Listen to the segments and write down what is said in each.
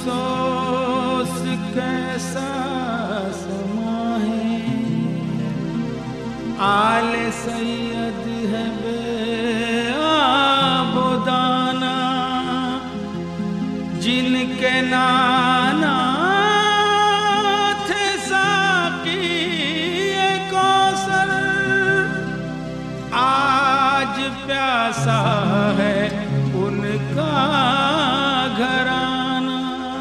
अफसोस कैसा समा है, आले सैयद है बेआबुदाना, जिनके नाना थे साकी कौसर, आज प्यासा है उनका घराना।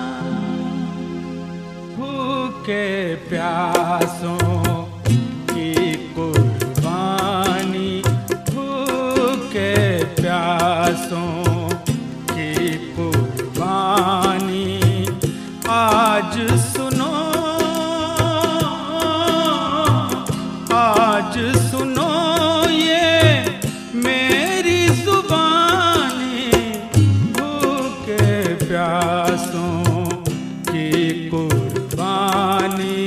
भूखे प्यासों की कुर्बानी, भूखे प्यासों की कुर्बानी, आज सुनो, आज सुनो ये मेरी जुबानी, भूखे प्यासों की कुर्बानी।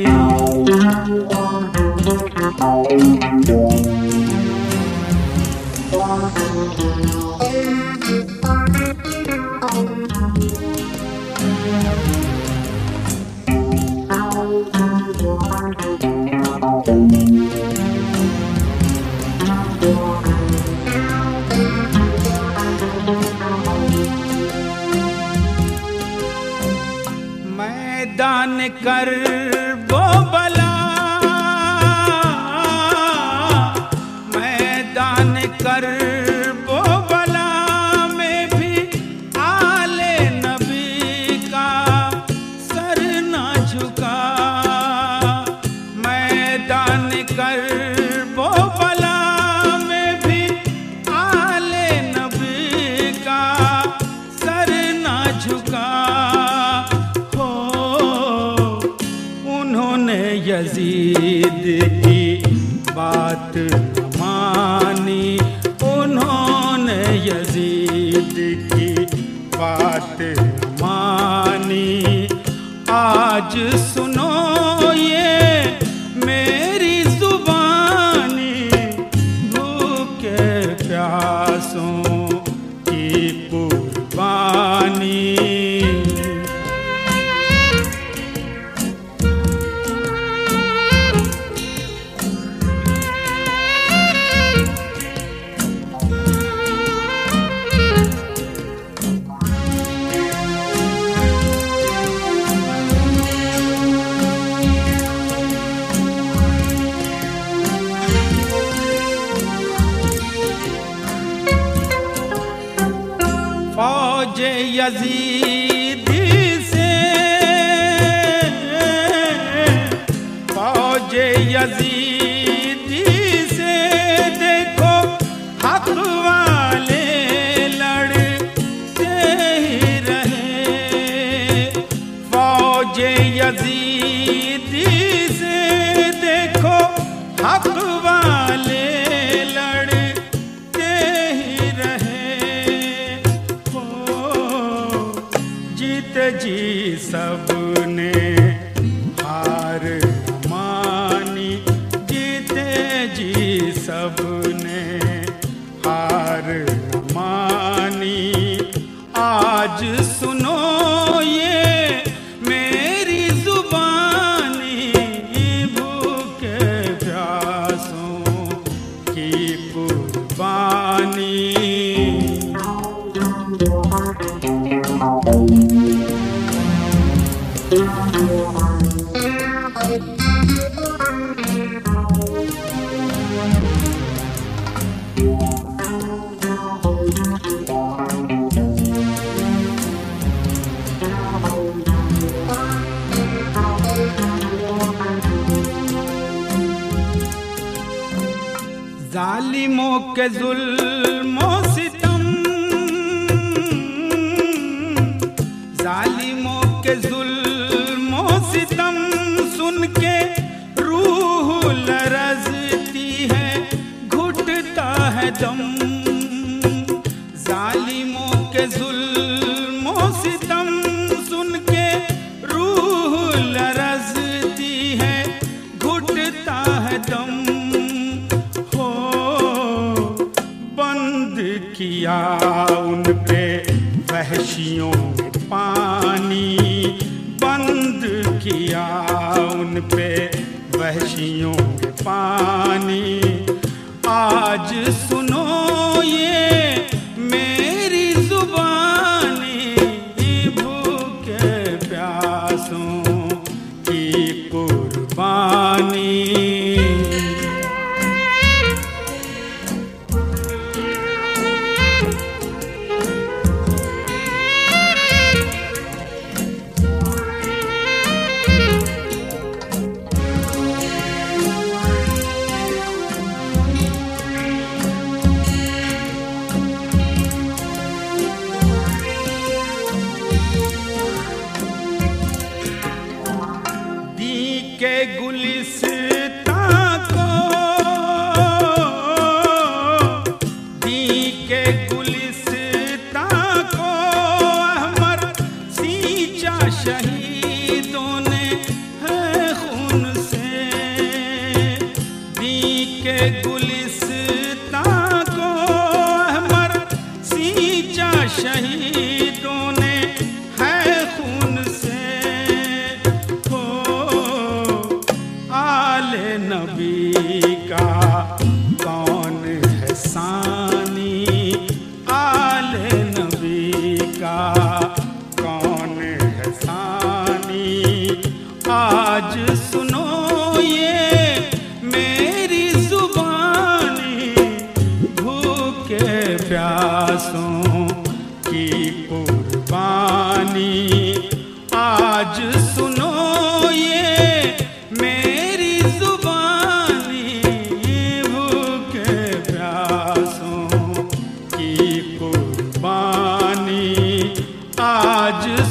मैदान कर वो बला, मैदान कर वो बला में भी आले नबी का सर ना झुका। मैदान कर वो बला में भी आले नबी का सर ना झुका। यजीद की बात मानी, उन्होंने यजीद की बात मानी। आज सुनो ये मेरी जुबानी, भूखे प्यासों की कुर्बानी। फौज यजीदी से, फौज यजीदी से देखो हक वाले लड़ते ही रहे। फौज यजीदी से देखो हक वाले लड़ते ही रहे। जीते जी सबने हार मानी, जीते जी सबने हार मानी। आज सुनो ये मेरी जुबानी, भूखे प्यासों की कुर्बानी। जालिमों के जुल्मों सितम, जालिमों के जुल्मों सितम सुन के रूह लरजती है, घुटता है दम। जालिमों के जुल्मों सितम सुन के रूह लरजती है, घुटता है दम। किया उन पे वहशियों ने पानी बंद किया उन पे वहशियों के पानी। आज सुनो ये मेरी जुबानी, भूखे प्यासों की कुर्बानी। के गुलिस्तां को, दी के गुलिस्तां को अहमर सींचा शहीदों ने है खून से। दी के गुलिस्तां को अहमर सींचा शहीदों ने है खून से। नबी का कौन है सानी, आले नबी का कौन है सानी। आज सुनो ये मेरी जुबानी, भूखे प्यासों की कुर्बानी। आज सुनो ये मेरी जुबानी, भूखे प्यासों की कुर्बानी। आज